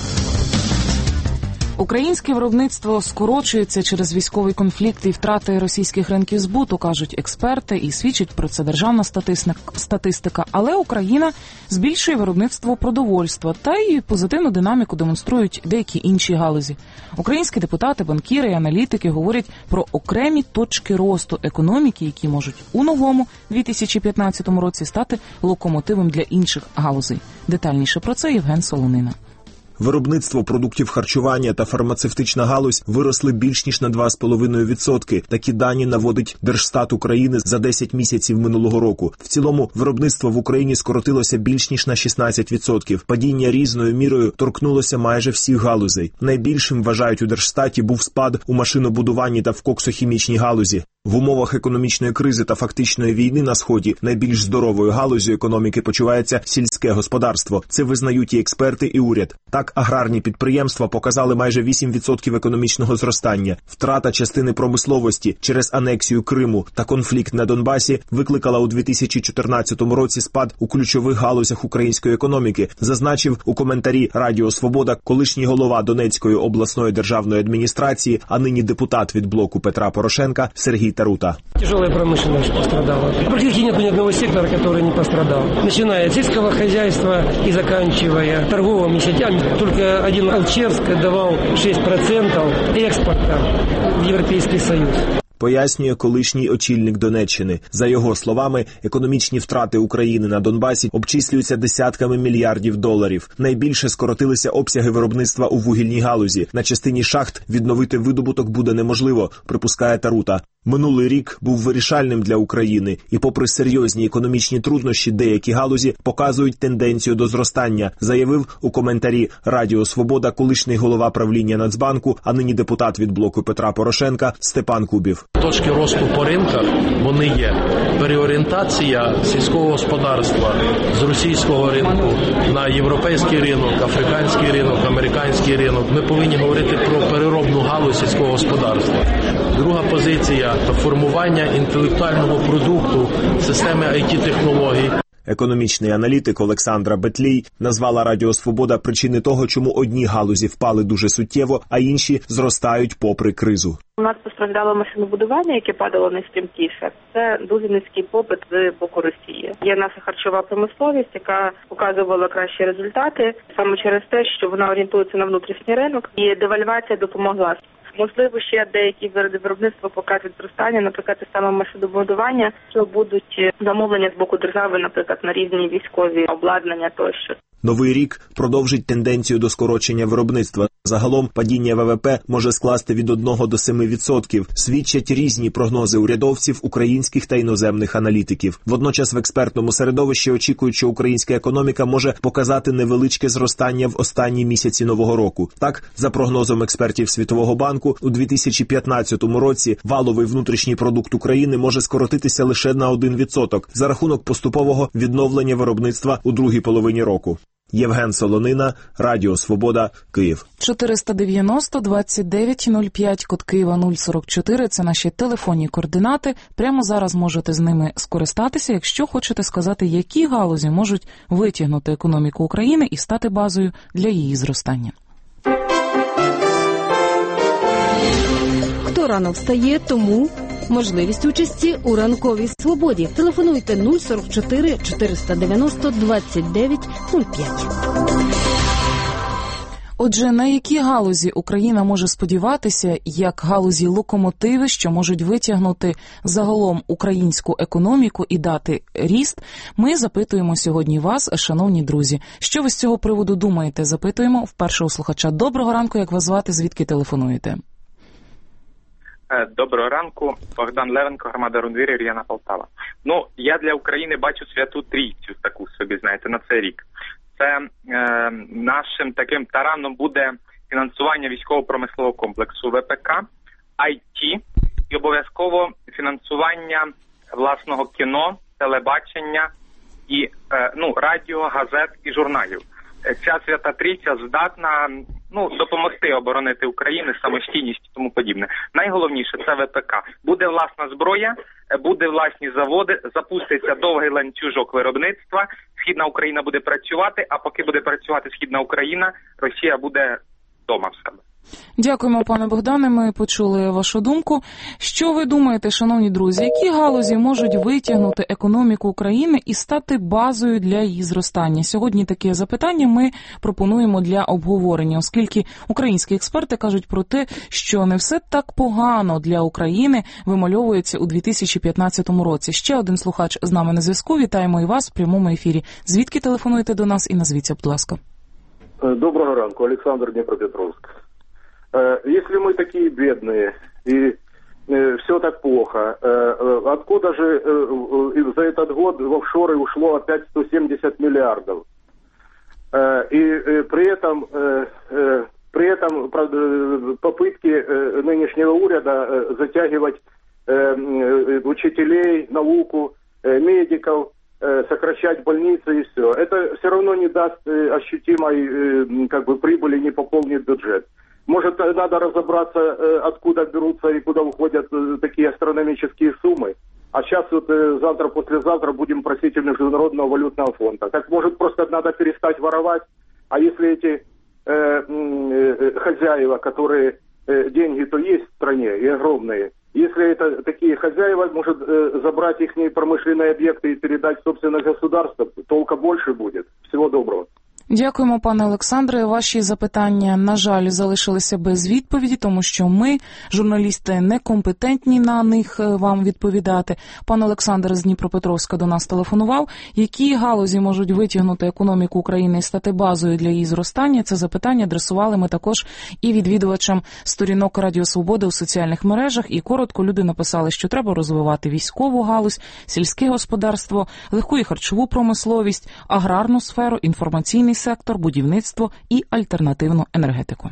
Українське виробництво скорочується через військовий конфлікт і втрати російських ринків збуту, кажуть експерти, і свідчить про це державна статистика. Але Україна збільшує виробництво продовольства, та й позитивну динаміку демонструють деякі інші галузі. Українські депутати, банкіри і аналітики говорять про окремі точки росту економіки, які можуть у новому дві тисячі п'ятнадцятому році стати локомотивом для інших галузей. Детальніше про це Євген Солонина. Виробництво продуктів харчування та фармацевтична галузь виросли більш ніж на два з половиною відсотки. Такі дані наводить Держстат України за десять місяців минулого року. В цілому виробництво в Україні скоротилося більш ніж на шістнадцять відсотків. Падіння різною мірою торкнулося майже всіх галузей. Найбільшим, вважають у Держстаті, був спад у машинобудуванні та в коксохімічній галузі. В умовах економічної кризи та фактичної війни на Сході найбільш здоровою галузю економіки почувається сільське господарство. Це визнають і експерти, і уряд. Так, аграрні підприємства показали майже вісім відсотків економічного зростання. Втрата частини промисловості через анексію Криму та конфлікт на Донбасі викликала у дві тисячі чотирнадцятому році спад у ключових галузях української економіки, зазначив у коментарі Радіо Свобода колишній голова Донецької обласної державної адміністрації, а нині депутат від блоку Петра Порошенка Сергій Тарута. Тяжелая промышленность пострадала. Практически нет ни одного сектора, который не пострадал. Начиная от сельского хозяйства и заканчивая торговыми сетями. Только один Алчевск давал шість відсотків експорта в Європейський Союз. Пояснює колишній очільник Донеччини. За його словами, економічні втрати України на Донбасі обчислюються десятками мільярдів доларів. Найбільше скоротилися обсяги виробництва у вугільній галузі. На частині шахт відновити видобуток буде неможливо, припускає Тарута. Минулий рік був вирішальним для України, і попри серйозні економічні труднощі, деякі галузі показують тенденцію до зростання, заявив у коментарі Радіо Свобода колишній голова правління Нацбанку, а нині депутат від блоку Петра Порошенка Степан Кубів. Точки росту по ринках вони є. Переорієнтація сільського господарства з російського ринку на європейський ринок, африканський ринок, американський ринок. Ми повинні говорити про переробну галузь сільського господарства. Друга позиція – формування інтелектуального продукту, системи ай ті-технологій. Економічний аналітик Олександра Бетлій назвала Радіо Свобода причини того, чому одні галузі впали дуже суттєво, а інші зростають попри кризу. У нас постраждало машинобудування, яке падало найстрімкіше. Це дуже низький попит з боку Росії. Є наша харчова промисловість, яка показувала кращі результати саме через те, що вона орієнтується на внутрішній ринок, і девальвація допомогла. Можливо, ще деякі види виробництва покажуть зростання, наприклад, те саме машинобудування, що будуть замовлення з боку держави, наприклад, на різні військові обладнання тощо. Новий рік продовжить тенденцію до скорочення виробництва. Загалом падіння ВВП може скласти від одного до семи відсотків. Свідчать різні прогнози урядовців, українських та іноземних аналітиків. Водночас в експертному середовищі очікують, що українська економіка може показати невеличке зростання в останні місяці нового року. Так, за прогнозом експертів Світового банку, у дві тисячі п'ятнадцятому році валовий внутрішній продукт України може скоротитися лише на один відсоток за рахунок поступового відновлення виробництва у другій половині року. Євген Солонина, Радіо Свобода, Київ. чотириста дев'яносто двадцять дев'ять нуль п'ять, код Києва нуль сорок чотири – це наші телефонні координати. Прямо зараз можете з ними скористатися, якщо хочете сказати, які галузі можуть витягнути економіку України і стати базою для її зростання. Хто рано встає, тому можливість участі у ранковій свободі. Телефонуйте нуль сорок чотири чотириста дев'яносто двадцять дев'ять нуль п'ять. Отже, на які галузі Україна може сподіватися, як галузі локомотиви, що можуть витягнути загалом українську економіку і дати ріст, ми запитуємо сьогодні вас, шановні друзі. Що ви з цього приводу думаєте? Запитуємо в першого слухача. Доброго ранку, як вас звати, звідки телефонуєте? Доброго ранку, Богдан Левенко, громада Рундвір, Ріана Полтава. Ну, я для України бачу святу трійцю таку собі, знаєте, на цей рік. Це е, нашим таким тараном буде фінансування військово-промислового комплексу ВПК, ай ті і обов'язково фінансування власного кіно, телебачення і е, ну, радіо, газет і журналів. Ця свята трійця здатна ну, допомогти оборонити Україну, самостійність і тому подібне. Найголовніше – це ВПК. Буде власна зброя, буде власні заводи, запуститься довгий ланцюжок виробництва, Східна Україна буде працювати, а поки буде працювати Східна Україна, Росія буде вдома в себе. Дякуємо, пане Богдане, ми почули вашу думку. Що ви думаєте, шановні друзі, які галузі можуть витягнути економіку України і стати базою для її зростання? Сьогодні таке запитання ми пропонуємо для обговорення, оскільки українські експерти кажуть про те, що не все так погано для України вимальовується у дві тисячі п'ятнадцятому році. Ще один слухач з нами на зв'язку. Вітаємо і вас в прямому ефірі. Звідки телефонуєте до нас і назвіться, будь ласка. Доброго ранку, Олександр, Дніпропетровськ. Если мы такие бедные и э, все так плохо, э, э, откуда же э, за этот год в офшоры ушло опять сто семьдесят миллиардов? Э, и э, при этом, э, э, при этом правда, попытки э, нынешнего уряда э, затягивать э, э, учителей, науку, э, медиков, э, сокращать больницы и все. Это все равно не даст э, ощутимой э, как бы, прибыли, не пополнит бюджет. Может, надо разобраться, откуда берутся и куда уходят такие астрономические суммы. А сейчас вот завтра-послезавтра будем просить у Международного валютного фонда. Так может, просто надо перестать воровать? А если эти э, э, хозяева, которые э, деньги-то есть в стране и огромные, если это такие хозяева, может э, забрать их промышленные объекты и передать в собственное государство, толка больше будет. Всего доброго. Дякуємо, пане Олександре. Ваші запитання, на жаль, залишилися без відповіді, тому що ми, журналісти, некомпетентні на них вам відповідати. Пан Олександр з Дніпропетровська до нас телефонував. Які галузі можуть витягнути економіку України і стати базою для її зростання? Це запитання адресували ми також і відвідувачам сторінок Радіо Свободи у соціальних мережах. І коротко люди написали, що треба розвивати військову галузь, сільське господарство, легку і харчову промисловість, аграрну сферу, інформаційний сектор, будівництво і альтернативну енергетику.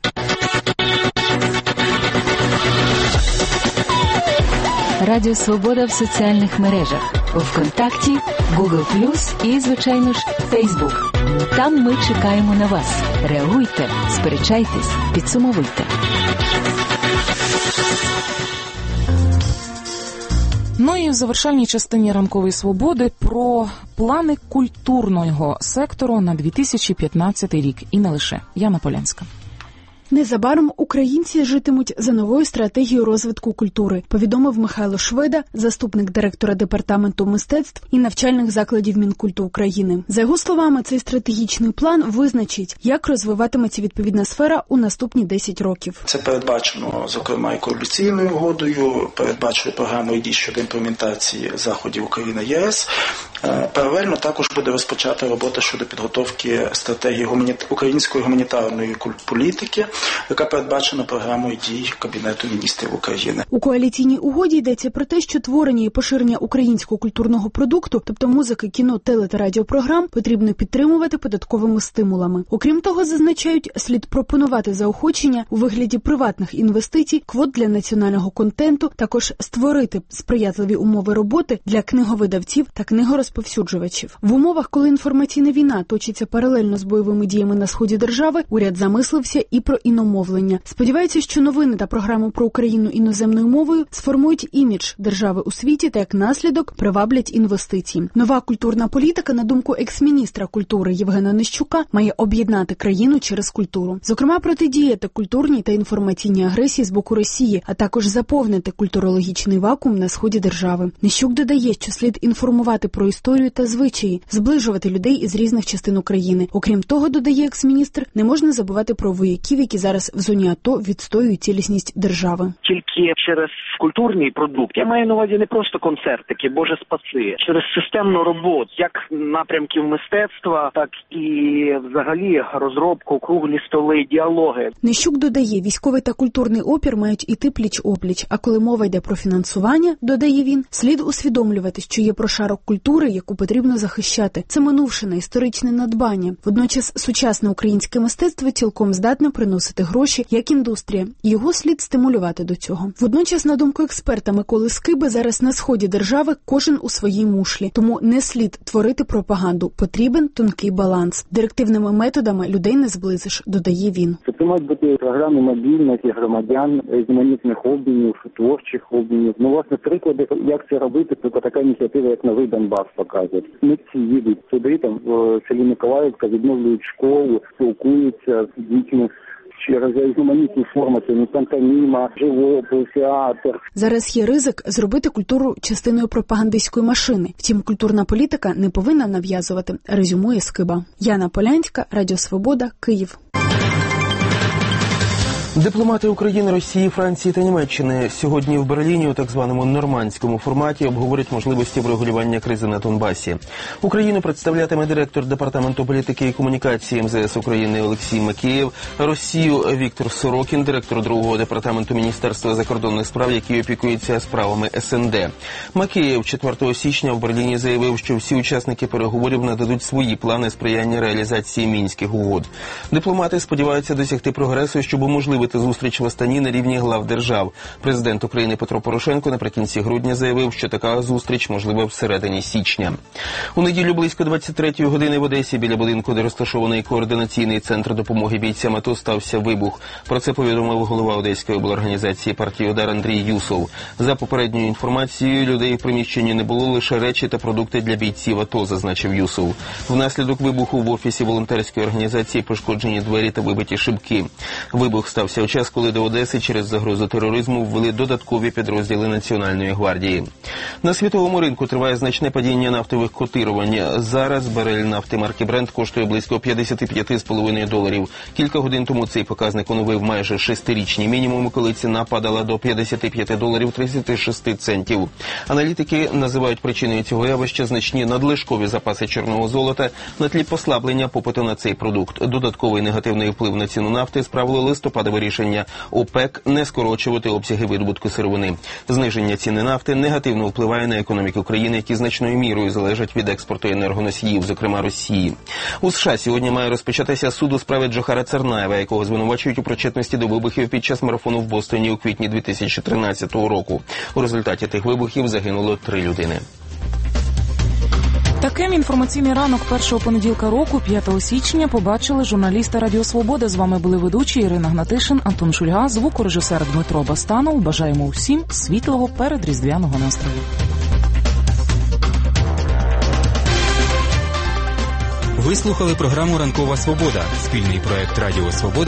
Радіо Свобода в соціальних мережах. У ВКонтакті, Google плюс і, звичайно ж, Фейсбук. Там ми чекаємо на вас. Реагуйте, сперечайтесь, підсумовуйте. Ну і в завершальній частині ранкової свободи про плани культурного сектору на дві тисячі п'ятнадцятий рік. І не лише. Яна Полянська. Незабаром українці житимуть за новою стратегією розвитку культури, повідомив Михайло Шведа, заступник директора департаменту мистецтв і навчальних закладів Мінкульту України. За його словами, цей стратегічний план визначить, як розвиватиметься відповідна сфера у наступні десять років. Це передбачено, зокрема, і коаліційною угодою, передбачено програмою дій щодо імплементації заходів Україна-ЄС. Паралельно також буде розпочата робота щодо підготовки стратегії гуманіт... української гуманітарної політики, яка передбачена програмою дій Кабінету міністрів України. У коаліційній угоді йдеться про те, що творення і поширення українського культурного продукту, тобто музики, кіно, теле та радіопрограм, потрібно підтримувати податковими стимулами. Окрім того, зазначають, слід пропонувати заохочення у вигляді приватних інвестицій, квот для національного контенту, також створити сприятливі умови роботи для книговидавців та книгорозповсюджувачів. В умовах, коли інформаційна війна точиться паралельно з бойовими діями на сході держави, уряд замислився і про іномовлення. Сподівається, що новини та програми про Україну іноземною мовою сформують імідж держави у світі та як наслідок приваблять інвестиції. Нова культурна політика, на думку екс-міністра культури Євгена Нищука, має об'єднати країну через культуру. Зокрема, протидіяти культурній та інформаційній агресії з боку Росії, а також заповнити культурологічний вакуум на сході держави. Нищук додає, що слід інформувати про історію та звичаї, зближувати людей із різних частин України. Окрім того, додає екс-міністр, не можна забувати про вояків, які зараз в зоні АТО відстоюють цілісність держави. Тільки через культурний продукт, я маю на увазі не просто концертики, боже спаси, через системну роботу, як напрямків мистецтва, так і взагалі розробку, круглі столи, діалоги. Нищук додає, військовий та культурний опір мають іти пліч-опліч, а коли мова йде про фінансування, додає він, слід усвідомлювати, що є прошарок культури, яку потрібно захищати. Це минувшина, історичне надбання. Водночас сучасне українське мистецтво цілком здатне приносити гроші як індустрія, і його слід стимулювати до цього. Водночас, на думку експерта Миколи Скиби, зараз на сході держави кожен у своїй мушлі, тому не слід творити пропаганду, потрібен тонкий баланс. Директивними методами людей не зблизиш, додає він. Це мають бути програми мобільності громадян, різноманітних обмінів, творчих обмінів. Ну, власне, приклади, як це робити, це така ініціатива, як Новий Донбас показує. Митці їдуть сюди, там, в селі Миколаївка, відновлюють школу, спілкуються з дітьми через різноманітні форми, це пантоміма, живопис, театр. Зараз є ризик зробити культуру частиною пропагандистської машини. Втім, культурна політика не повинна нав'язувати, резюмує Скиба. Яна Полянська, Радіо Свобода, Київ. Дипломати України, Росії, Франції та Німеччини сьогодні в Берліні у так званому нормандському форматі обговорять можливості врегулювання кризи на Донбасі. Україну представлятиме директор Департаменту політики і комунікації ем зе ес України Олексій Макеєв, Росію Віктор Сорокін, директор другого департаменту Міністерства закордонних справ, який опікується справами ес ен де. Макеєв четвертого січня в Берліні заявив, що всі учасники переговорів нададуть свої плани сприяння реалізації Мінських угод. Дипломати сподіваються досягти прогресу, щоб уможливити зустріч в Астані на рівні глав держав. Президент України Петро Порошенко наприкінці грудня заявив, що така зустріч можлива всередині січня. У неділю близько двадцять третьої години в Одесі біля будинку, де розташований координаційний центр допомоги бійцям АТО, стався вибух. Про це повідомив голова Одеської облорганізації партії «Удар» Андрій Юсов. За попередньою інформацією, людей в приміщенні не було, лише речі та продукти для бійців АТО, зазначив Юсов. Внаслідок вибуху в офісі волонтерської організації пошкоджені двері та вибиті шибки. Вибух стався у час, коли до Одеси через загрозу тероризму ввели додаткові підрозділи Національної гвардії. На світовому ринку триває значне падіння нафтових котирувань. Зараз барель нафти марки Brent коштує близько п'ятдесят п'ять цілих п'ять десятих доларів. Кілька годин тому цей показник оновив майже шестирічні мінімуми, коли ціна падала до п'ятдесят п'ять доларів тридцять шість центів. Аналітики називають причиною цього явища значні надлишкові запаси чорного золота на тлі послаблення попиту на цей продукт. Додатковий негативний вплив на ціну нафти справило листопадове рішення ОПЕК не скорочувати обсяги видобутку сировини. Зниження ціни нафти негативно впливає на економіку країни, які значною мірою залежать від експорту енергоносіїв, зокрема Росії. У США сьогодні має розпочатися суд у справі Джохара Царнаєва, якого звинувачують у причетності до вибухів під час марафону в Бостоні у квітні дві тисячі тринадцятого року. У результаті тих вибухів загинуло три людини. Таким інформаційний ранок першого понеділка року, п'ятого січня, побачили журналісти Радіо Свобода. З вами були ведучі Ірина Гнатишин, Антон Шульга, звукорежисер Дмитро Бастанов. Бажаємо усім світлого передріздвяного настрою. Ви слухали програму «Ранкова Свобода» – спільний проект Радіо Свобода